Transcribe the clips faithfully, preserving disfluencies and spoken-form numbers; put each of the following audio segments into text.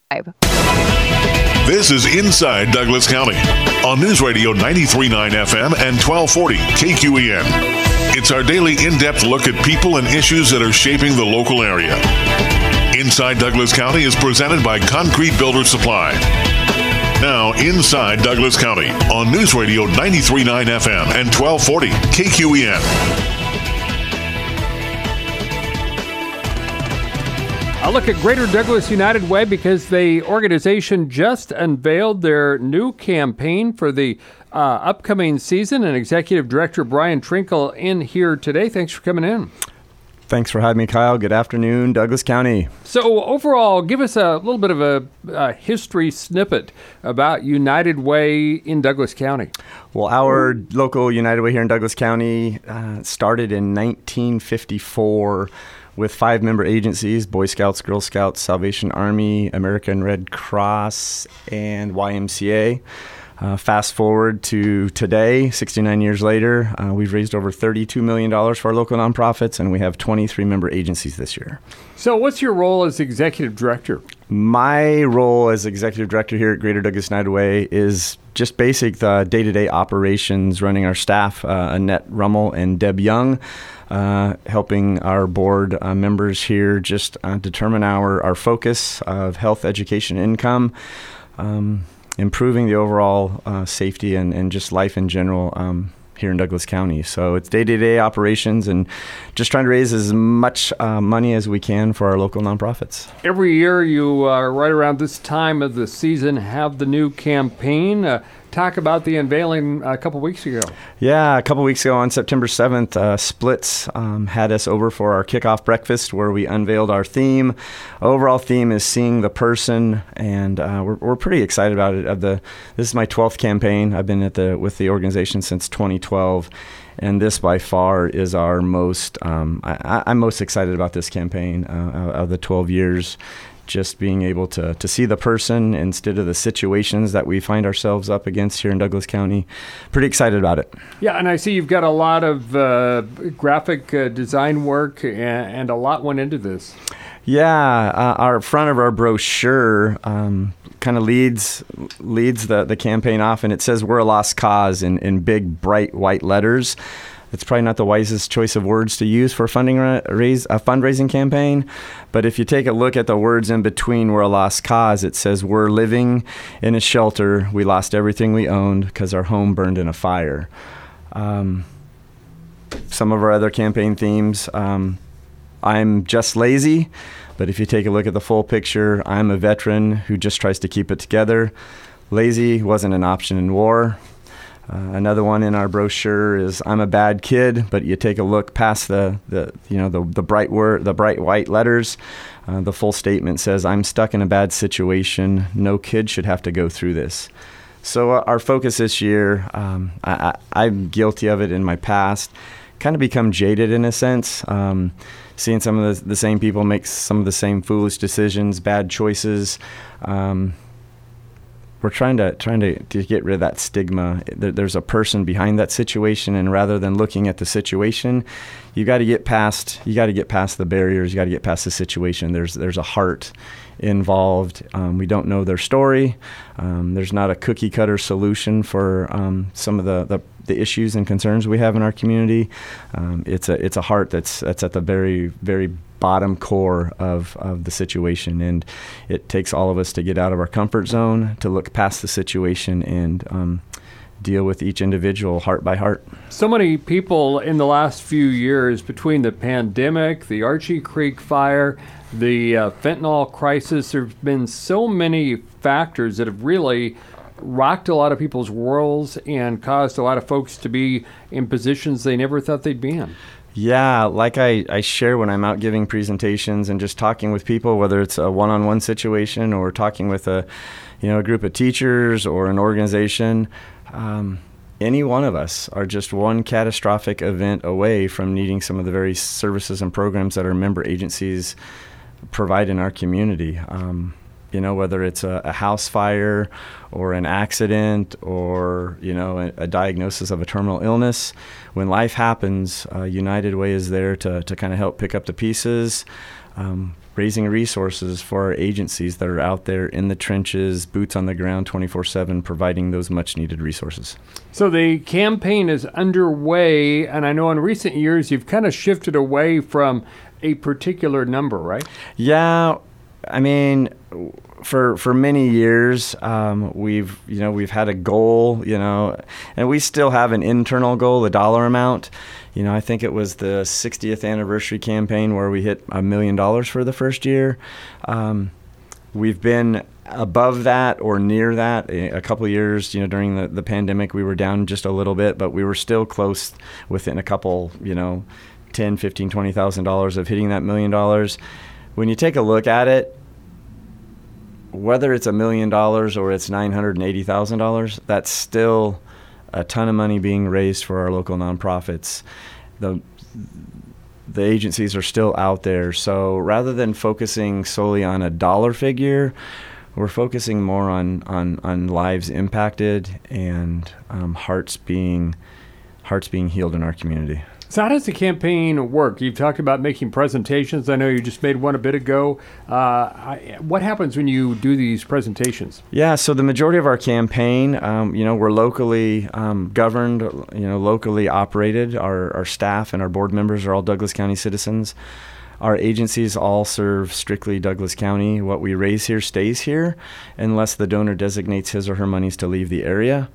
This is Inside Douglas County on News Radio ninety-three point nine F M and twelve forty K Q E N. It's our daily in-depth look at people and issues that are shaping the local area. Inside Douglas County is presented by Concrete Builder Supply. Now, Inside Douglas County on News Radio ninety-three point nine F M and twelve forty K Q E N. I'll look at Greater Douglas United Way because the organization just unveiled their new campaign for the uh, upcoming season. And Executive Director Brian Trinkle in here today. Thanks for coming in. Thanks for having me, Kyle. Good afternoon, Douglas County. So overall, give us a little bit of a, a history snippet about United Way in Douglas County. Well, our local United Way here in Douglas County uh, started in nineteen fifty-four with five member agencies: Boy Scouts, Girl Scouts, Salvation Army, American Red Cross, and Y M C A. Uh, fast forward to today, sixty-nine years later, uh, we've raised over thirty-two million dollars for our local nonprofits, and we have twenty-three member agencies this year. So what's your role as Executive Director? My role as Executive Director here at Greater Douglas United Way is just basic the day-to-day operations, running our staff, uh, Annette Rummel and Deb Young, uh, helping our board uh, members here just uh, determine our, our focus of health, education, income, um, improving the overall uh, safety and, and just life in general um, here in Douglas County. So it's day-to-day operations and just trying to raise as much uh, money as we can for our local nonprofits. Every year you, uh, right around this time of the season, have the new campaign. Uh, talk about the unveiling a couple weeks ago. Yeah, a couple weeks ago on September seventh, uh, Splits um, had us over for our kickoff breakfast where we unveiled our theme. Overall theme is Seeing the Person, and uh, we're, we're pretty excited about it. Of the, this is my twelfth campaign. I've been at the with the organization since twenty twelve, and this by far is our most, um, I, I'm most excited about this campaign uh, of the twelve years. Just being able to, to see the person instead of the situations that we find ourselves up against here in Douglas County. Pretty excited about it. Yeah, and I see you've got a lot of uh, graphic uh, design work, and, and a lot went into this. Yeah, uh, our front of our brochure um, kind of leads leads the, the campaign off, and it says "We're a Lost Cause" in, in big, bright white letters. It's probably not the wisest choice of words to use for a funding ra- raise a fundraising campaign, but if you take a look at the words in between "We're a Lost Cause," it says we're living in a shelter. We lost everything we owned because our home burned in a fire. Um, some of our other campaign themes: um, I'm just lazy, but if you take a look at the full picture, I'm a veteran who just tries to keep it together. Lazy wasn't an option in war. Uh, another one in our brochure is "I'm a bad kid," but you take a look past the, the you know the the bright word, the bright white letters. Uh, the full statement says, "I'm stuck in a bad situation. No kid should have to go through this." So uh, our focus this year, um, I, I, I'm guilty of it in my past, kind of become jaded in a sense. Um, seeing some of the, the same people make some of the same foolish decisions, bad choices. Um, We're trying to trying to, to get rid of that stigma. There's a person behind that situation, and rather than looking at the situation, you got to get past you got to get past the barriers. You got to get past the situation. There's there's a heart involved. Um, we don't know their story. Um, there's not a cookie cutter solution for um, some of the, the the issues and concerns we have in our community. Um, it's a it's a heart that's that's at the very very bottom core of, of the situation, and it takes all of us to get out of our comfort zone, to look past the situation and um, deal with each individual heart by heart. So many people in the last few years, between the pandemic, the Archie Creek fire, the uh, fentanyl crisis, there have been so many factors that have really rocked a lot of people's worlds and caused a lot of folks to be in positions they never thought they'd be in. Yeah, like I, I share when I'm out giving presentations and just talking with people, whether it's a one-on-one situation or talking with a, you know, a group of teachers or an organization, um, any one of us are just one catastrophic event away from needing some of the very services and programs that our member agencies provide in our community. Um, you know, whether it's a, a house fire or an accident or, you know, a, a diagnosis of a terminal illness. When life happens, uh, United Way is there to, to kind of help pick up the pieces, um, raising resources for our agencies that are out there in the trenches, boots on the ground twenty-four seven, providing those much-needed resources. So the campaign is underway, and I know in recent years you've kind of shifted away from a particular number, right? Yeah, I mean, for for many years, um, we've you know we've had a goal, you know, and we still have an internal goal, the dollar amount. You know, I think it was the sixtieth anniversary campaign where we hit a million dollars for the first year. Um, we've been above that or near that a couple of years. You know, during the, the pandemic, we were down just a little bit, but we were still close within a couple, you know, ten, fifteen, twenty thousand dollars of hitting that million dollars. When you take a look at it, whether it's a million dollars or it's nine hundred eighty thousand dollars, that's still a ton of money being raised for our local nonprofits. The the agencies are still out there. So rather than focusing solely on a dollar figure, we're focusing more on on, on lives impacted and um, hearts being hearts being healed in our community. So how does the campaign work? You've talked about making presentations. I know you just made one a bit ago. Uh, I, what happens when you do these presentations? Yeah, so the majority of our campaign, um, you know, we're locally um, governed, you know, locally operated. Our, our staff and our board members are all Douglas County citizens. Our agencies all serve strictly Douglas County. What we raise here stays here unless the donor designates his or her monies to leave the area.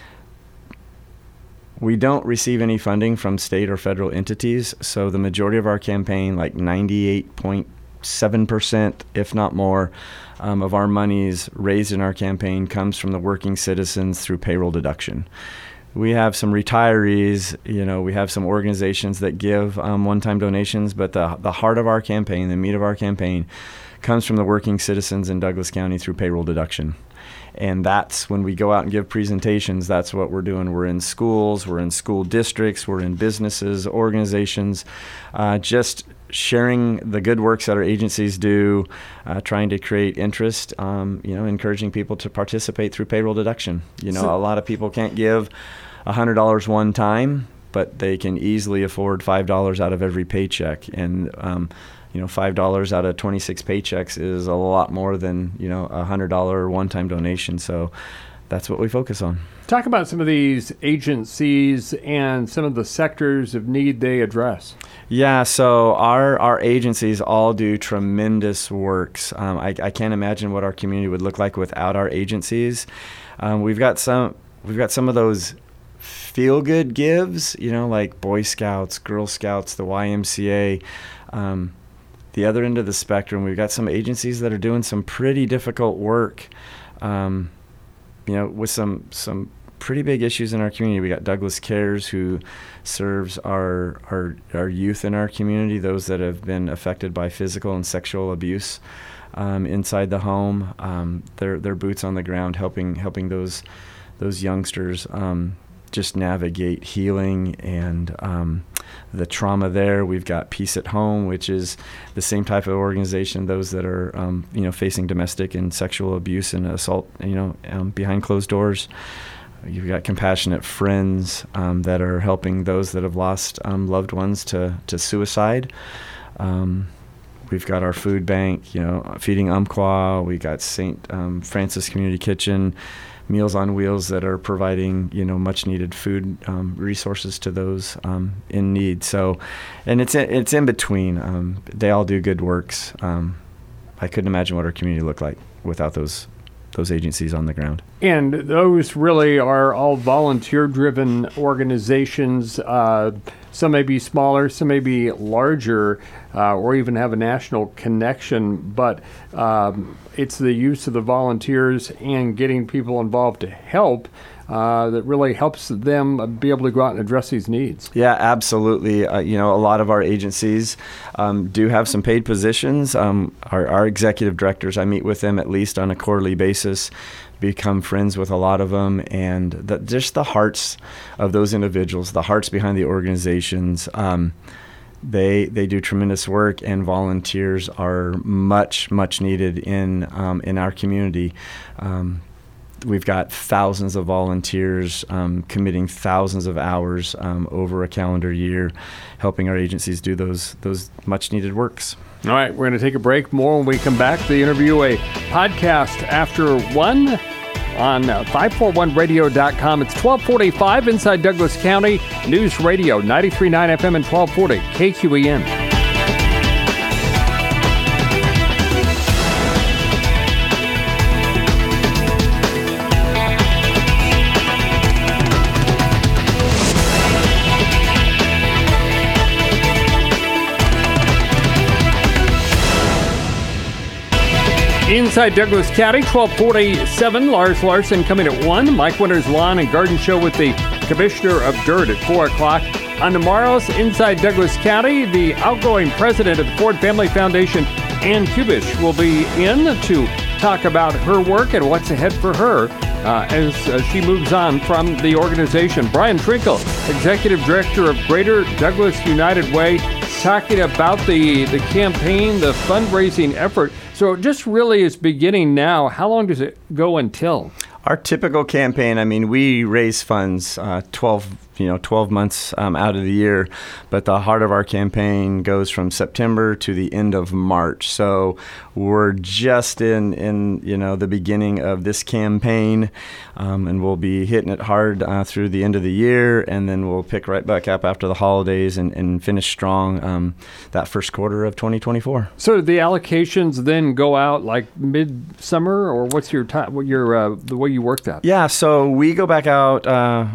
We don't receive any funding from state or federal entities, so the majority of our campaign, like ninety-eight point seven percent, if not more, um, of our monies raised in our campaign comes from the working citizens through payroll deduction. We have some retirees, you know, we have some organizations that give um, one-time donations, but the the heart of our campaign, the meat of our campaign, comes from the working citizens in Douglas County through payroll deduction. And that's when we go out and give presentations, that's what we're doing. We're in schools, we're in school districts, we're in businesses, organizations, uh, just sharing the good works that our agencies do, uh, trying to create interest, um, you know, encouraging people to participate through payroll deduction. You know, so, a lot of people can't give one hundred dollars one time, but they can easily afford five dollars out of every paycheck. And, um, you know, five dollars out of twenty-six paychecks is a lot more than, you know, a one hundred dollars one-time donation. So that's what we focus on. Talk about some of these agencies and some of the sectors of need they address. Yeah, so our our agencies all do tremendous works. Um, I, I can't imagine what our community would look like without our agencies. Um, we've got some we've got some of those feel-good gives, you know, like Boy Scouts, Girl Scouts, the Y M C A. Um, the other end of the spectrum, we've got some agencies that are doing some pretty difficult work, um, you know, with some some pretty big issues in our community. We got Douglas Cares, who serves our, our our youth in our community, those that have been affected by physical and sexual abuse um, inside the home. Um, they're they're boots on the ground, helping helping those those youngsters um, just navigate healing and um, the trauma there. We've got Peace at Home, which is the same type of organization, those that are um, you know facing domestic and sexual abuse and assault, you know, um, behind closed doors. You've got Compassionate Friends um, that are helping those that have lost um, loved ones to, to suicide. Um, we've got our food bank, you know, Feeding Umpqua. We got Saint Um, Francis Community Kitchen, Meals on Wheels that are providing, you know, much needed food um, resources to those um, in need. So, and it's in, it's in between. Um, they all do good works. Um, I couldn't imagine what our community looked like without those those agencies on the ground. And those really are all volunteer-driven organizations. Uh, some may be smaller, some may be larger, uh, or even have a national connection. But um, it's the use of the volunteers and getting people involved to help uh, that really helps them be able to go out and address these needs. Yeah, absolutely. Uh, you know, a lot of our agencies um, do have some paid positions. Um, our, our executive directors, I meet with them at least on a quarterly basis, become friends with a lot of them, and the, just the hearts of those individuals, the hearts behind the organizations, um, they they do tremendous work, and volunteers are much much needed in um, in our community. Um, We've got thousands of volunteers um, committing thousands of hours um, over a calendar year, helping our agencies do those those much needed works. All right, we're going to take a break. More when we come back. The interview, a podcast after one on uh, five forty-one radio dot com. It's twelve forty-five inside Douglas County News Radio, ninety-three point nine F M and twelve forty K Q E N. Inside Douglas County, twelve forty-seven. Lars Larson coming at one. Mike Winter's Lawn and Garden Show with the Commissioner of Dirt at four o'clock. On tomorrow's Inside Douglas County, the outgoing president of the Ford Family Foundation, Ann Kubish, will be in to talk about her work and what's ahead for her uh, as uh, she moves on from the organization. Brian Trinkle, Executive Director of Greater Douglas United Way, talking about the, the campaign, the fundraising effort. So it just really is beginning now. How long does it go until? Our typical campaign, I mean, we raise funds uh, twelve, you know, twelve months um, out of the year, but the heart of our campaign goes from September to the end of March. So we're just in, in you know, the beginning of this campaign, um, and we'll be hitting it hard uh, through the end of the year, and then we'll pick right back up after the holidays and, and finish strong um, that first quarter of twenty twenty-four. So the allocations then go out like mid-summer, or what's your time? What your uh, the way you work that? Yeah, so we go back out uh,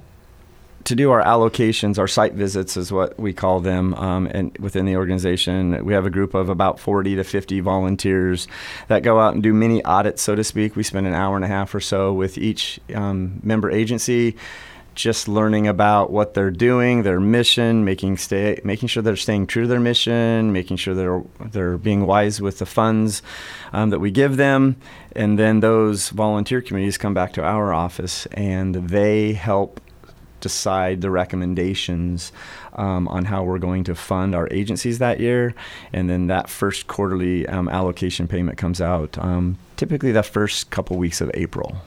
to do our allocations, our site visits is what we call them, um, and within the organization. We have a group of about forty to fifty volunteers that go out and do mini audits, so to speak. We spend an hour and a half or so with each um, member agency, just learning about what they're doing, their mission, making stay, making sure they're staying true to their mission, making sure they're they're being wise with the funds um, that we give them, and then those volunteer committees come back to our office and they help decide the recommendations um, on how we're going to fund our agencies that year, and then that first quarterly um, allocation payment comes out um, typically the first couple weeks of April.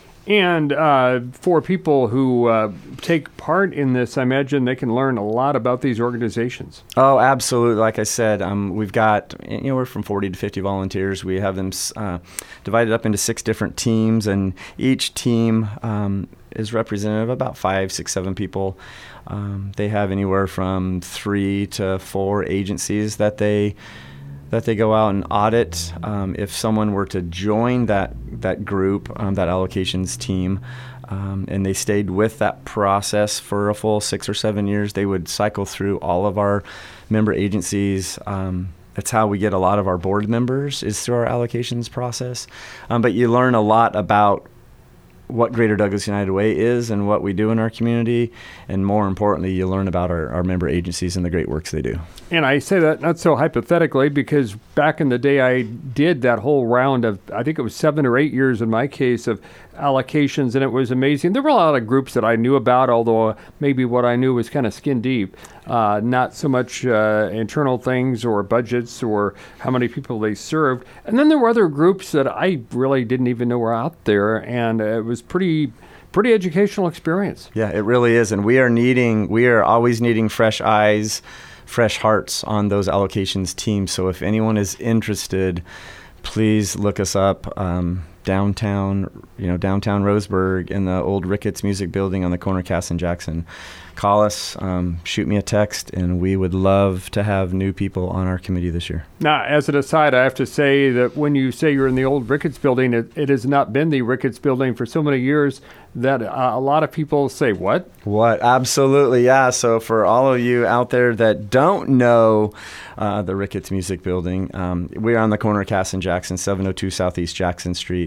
And uh, for people who uh, take part in this, I imagine they can learn a lot about these organizations. Oh, absolutely. Like I said, um, we've got anywhere from forty to fifty volunteers. We have them uh, divided up into six different teams, and each team um, is representative of about five, six, seven people. Um, they have anywhere from three to four agencies that they that they go out and audit. Um, if someone were to join that that group, um, that allocations team, um, and they stayed with that process for a full six or seven years, they would cycle through all of our member agencies. Um, that's how we get a lot of our board members, is through our allocations process. Um, but you learn a lot about what Greater Douglas United Way is and what we do in our community, and more importantly, you learn about our, our member agencies and the great works they do. And I say that not so hypothetically, because back in the day I did that whole round of, I think it was seven or eight years in my case, of allocations, and it was amazing. There were a lot of groups that I knew about, although maybe what I knew was kind of skin deep, uh, not so much uh, internal things or budgets or how many people they served. And then there were other groups that I really didn't even know were out there, and it was pretty pretty educational experience. Yeah, it really is, and we are needing, we are always needing fresh eyes, fresh hearts on those allocations teams. So if anyone is interested, please look us up. Um, downtown, you know, downtown Roseburg in the old Ricketts Music Building on the corner of Cass and Jackson. Call us, um, shoot me a text, and we would love to have new people on our committee this year. Now, as an aside, I have to say that when you say you're in the old Ricketts Building, it, it has not been the Ricketts Building for so many years that uh, a lot of people say, what? What? Absolutely, yeah. So for all of you out there that don't know uh, the Ricketts Music Building, um, we're on the corner of Cass and Jackson, seven oh two Southeast Jackson Street.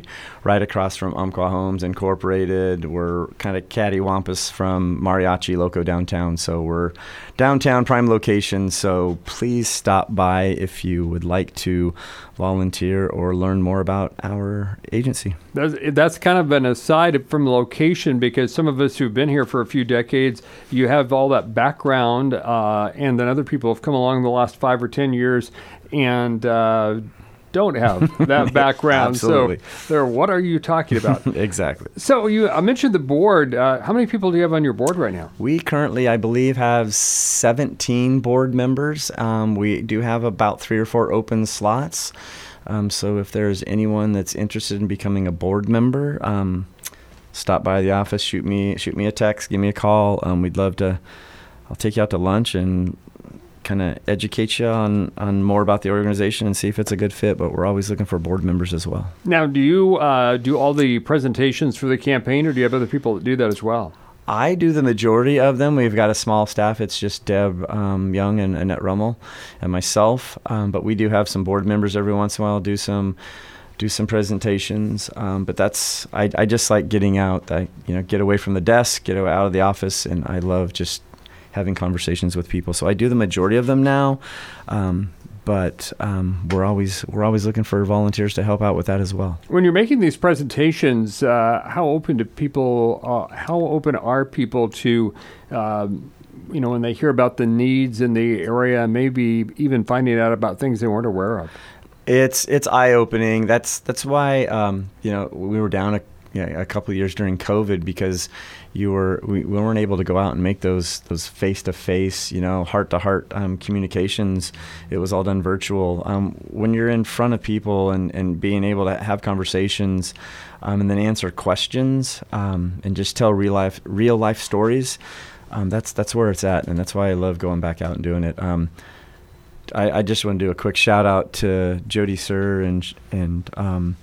right across from Umpqua Homes Incorporated. We're kind of cattywampus from Mariachi Loco downtown, so we're downtown prime location. So please stop by if you would like to volunteer or learn more about our agency. That's, that's kind of an aside from location, because some of us who've been here for a few decades, you have all that background, uh, and then other people have come along the last five or ten years and uh, don't have that background. Absolutely. So they're, what are you talking about? Exactly. So you, I mentioned the board. Uh, how many people do you have on your board right now? We currently, I believe, have seventeen board members. Um, we do have about three or four open slots. Um, so if there's anyone that's interested in becoming a board member, um, stop by the office, shoot me shoot me a text, give me a call. Um, we'd love to. I'll take you out to lunch and kind of educate you on, on more about the organization and see if it's a good fit, but we're always looking for board members as well. Now, do you uh, do all the presentations for the campaign, or do you have other people that do that as well? I do the majority of them. We've got a small staff. It's just Deb um, Young and Annette Rummel and myself, um, but we do have some board members every once in a while do some do some presentations, um, but that's I, I just like getting out. I you know get away from the desk, get out of the office, and I love just having conversations with people. So I do the majority of them now, um, but um, we're always we're always looking for volunteers to help out with that as well. When you're making these presentations, uh, how open to people? Uh, how open are people to, um, you know, when they hear about the needs in the area, maybe even finding out about things they weren't aware of? It's it's eye opening. That's that's why um, you know we were down a. Yeah, a couple of years during COVID, because you were we, we weren't able to go out and make those those face to face, you know, heart to heart communications. It was all done virtual. Um, when you're in front of people and, and being able to have conversations, um, and then answer questions, um, and just tell real life real life stories, um, that's that's where it's at, and that's why I love going back out and doing it. Um, I, I just want to do a quick shout out to Jody Sir and and. Um,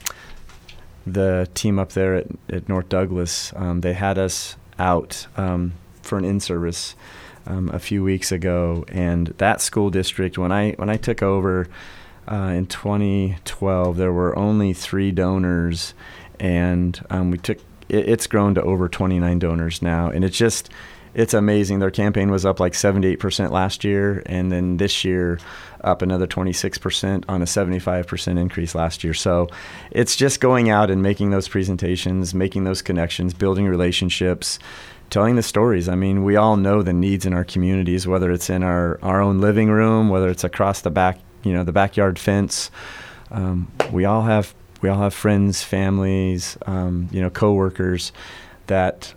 the team up there at, at North Douglas. Um, they had us out um, for an in-service um, a few weeks ago, and that school district, when I when I took over uh, in twenty twelve, there were only three donors, and um, we took it, it's grown to over twenty-nine donors now, and it's just it's amazing. Their campaign was up like seventy-eight percent last year, and then this year up another twenty-six percent on a seventy-five percent increase last year. So it's just going out and making those presentations, making those connections, building relationships, telling the stories. I mean, we all know the needs in our communities, whether it's in our, our own living room, whether it's across the back, you know, the backyard fence. Um, we all have we all have friends, families, um, you know, coworkers that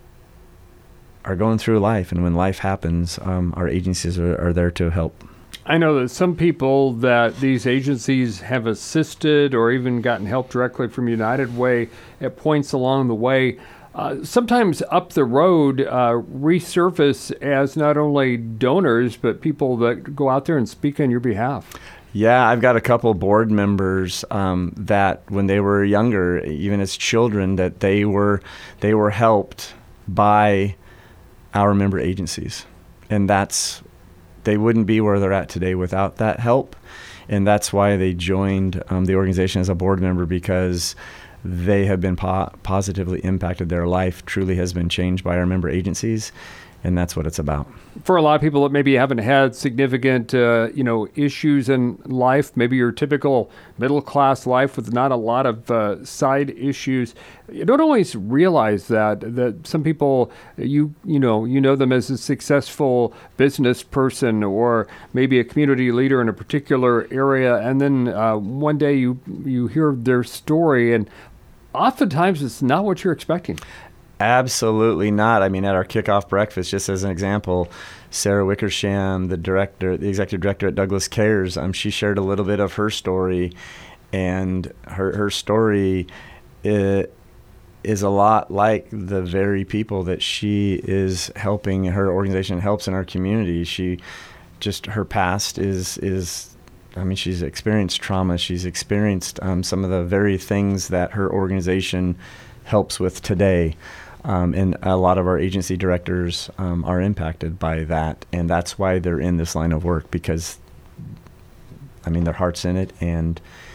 are going through life, and when life happens, um, our agencies are, are there to help. I know that some people that these agencies have assisted or even gotten help directly from United Way at points along the way, uh, sometimes up the road uh, resurface as not only donors, but people that go out there and speak on your behalf. Yeah, I've got a couple board members um, that when they were younger, even as children, that they were they were helped by our member agencies, and that's they wouldn't be where they're at today without that help, and that's why they joined um, the organization as a board member, because they have been po- positively impacted. Their life truly has been changed by our member agencies, and that's what it's about. For a lot of people that maybe haven't had significant, uh, you know, issues in life, maybe your typical middle-class life with not a lot of uh, side issues, you don't always realize that, that some people, you you know, you know them as a successful business person or maybe a community leader in a particular area, and then uh, one day you you hear their story, and oftentimes it's not what you're expecting. Absolutely not. I mean, at our kickoff breakfast, just as an example, Sarah Wickersham, the director, the executive director at Douglas Cares, um, she shared a little bit of her story, and her her story it, is a lot like the very people that she is helping. Her organization helps in our community. She just her past is is. I mean, she's experienced trauma. She's experienced um, some of the very things that her organization helps with today. Um, and a lot of our agency directors um, are impacted by that, and that's why they're in this line of work, because, I mean, their heart's in it, and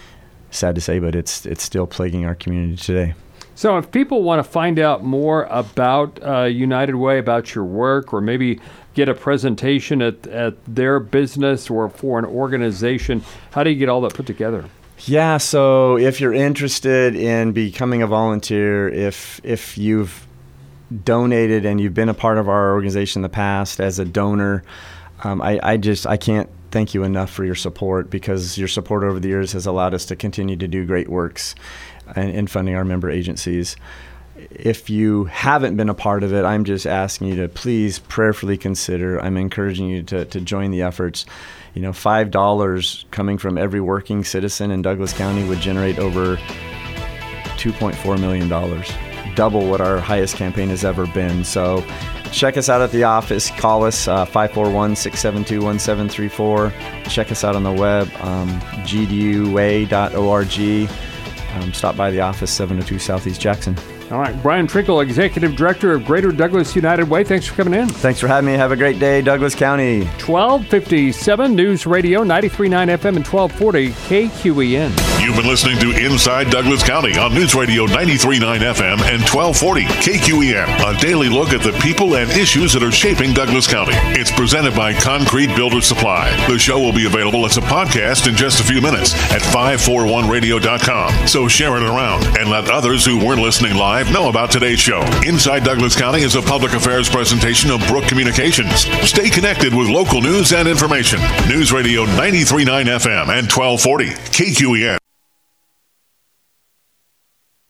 sad to say, but it's it's still plaguing our community today. So if people want to find out more about uh, United Way, about your work, or maybe get a presentation at, at their business or for an organization, how do you get all that put together? Yeah, so if you're interested in becoming a volunteer, if if you've donated and you've been a part of our organization in the past as a donor, um, I, I just I can't thank you enough for your support, because your support over the years has allowed us to continue to do great works and in funding our member agencies. If you haven't been a part of it, I'm just asking you to please prayerfully consider. I'm encouraging you to, to join the efforts. You know, five dollars coming from every working citizen in Douglas County would generate over two point four million dollars, double what our highest campaign has ever been. So check us out at the office. Call us, uh, five four one, six seven two, one seven three four. Check us out on the web, um, g d u way dot org. Um, stop by the office, seven oh two Southeast Jackson. All right. Brian Trinkle, Executive Director of Greater Douglas United Way. Thanks for coming in. Thanks for having me. Have a great day, Douglas County. twelve fifty-seven News Radio, ninety-three point nine F M and twelve forty K Q E N. You've been listening to Inside Douglas County on News Radio ninety-three point nine F M and twelve forty K Q E N. A daily look at the people and issues that are shaping Douglas County. It's presented by Concrete Builder Supply. The show will be available as a podcast in just a few minutes at five forty-one radio dot com. So share it around and let others who weren't listening live know about today's show. Inside Douglas County is a public affairs presentation of Brook Communications. Stay connected with local news and information. News Radio ninety-three point nine F M and twelve forty K Q E N.